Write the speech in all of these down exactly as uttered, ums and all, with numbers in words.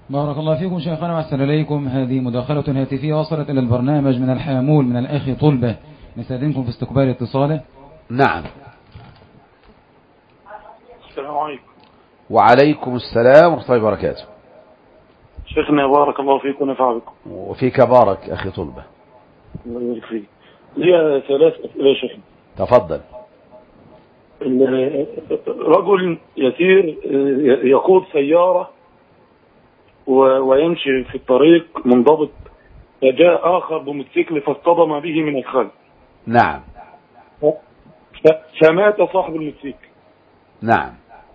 بارك الله فيكم شيخنا وأحسن إليكم. هذه مداخلة هاتفية وصلت إلى البرنامج من الحامول من الأخ طلبة، نستأذنكم في استقبال اتصاله. نعم. السلام عليكم. وعليكم السلام ورحمة الله وبركاته. شيخنا بارك الله فيكم ونفع بكم. وفيك بارك أخي طلبة. الله يبارك فيك. لي ثلاث أسئلة يا شيخنا. تفضل. رجل يسير يقود سيارة ويمشي في الطريق منضبط، فجاء آخر بموتوسيكل فاصطدم به من الخلف. نعم. فمات صاحب الموتوسيكل. نعم.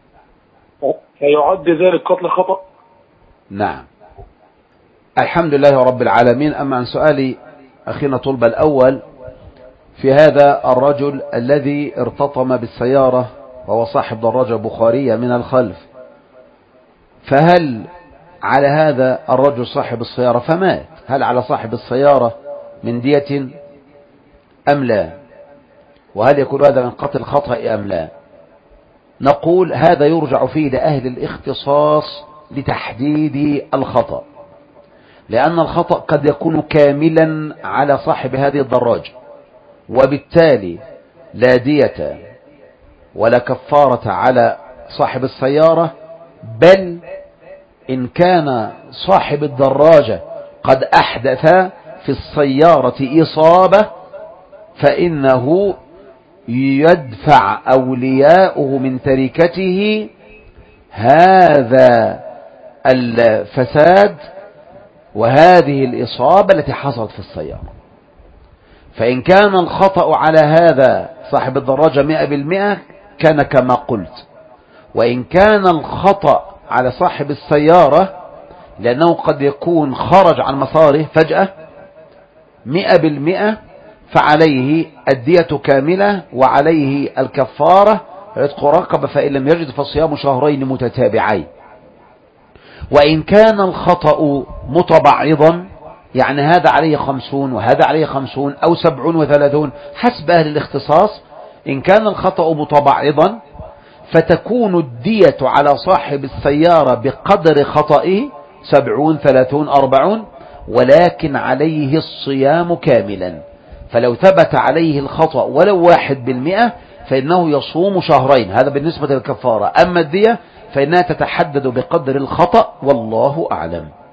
فيعد ذلك قتل خطأ؟ نعم. الحمد لله رب العالمين. أما عن سؤالي أخينا طلبة الأول في هذا الرجل الذي ارتطم بالسيارة وهو صاحب دراجة بخارية من الخلف، فهل على هذا الرجل صاحب السيارة فمات، هل على صاحب السيارة من دية أم لا؟ وهل يكون هذا من قتل خطأ أم لا؟ نقول هذا يرجع فيه لأهل الاختصاص لتحديد الخطأ، لأن الخطأ قد يكون كاملا على صاحب هذه الدراجة، وبالتالي لا دية ولا كفارة على صاحب السيارة، بل إن كان صاحب الدراجة قد أحدث في السيارة إصابة فإنه يدفع أولياؤه من تركته هذا الفساد وهذه الإصابة التي حصلت في السيارة. فإن كان الخطأ على هذا صاحب الدراجة مئة بالمئة كان كما قلت، وإن كان الخطأ على صاحب السيارة لأنه قد يكون خرج عن مساره فجأة مئة بالمئة فعليه الدية كاملة وعليه الكفارة عتق رقبة، فإن لم يجد فصيام شهرين متتابعين. وإن كان الخطأ متبعضا يعني هذا عليه خمسون وهذا عليه خمسون أو سبعون وثلاثون حسب أهل الاختصاص، إن كان الخطأ متبعضا فتكون الدية على صاحب السيارة بقدر خطئه سبعون ثلاثون أربعون، ولكن عليه الصيام كاملا. فلو ثبت عليه الخطأ ولو واحد بالمئة فإنه يصوم شهرين، هذا بالنسبة للكفارة. أما الدية فإنها تتحدد بقدر الخطأ، والله أعلم.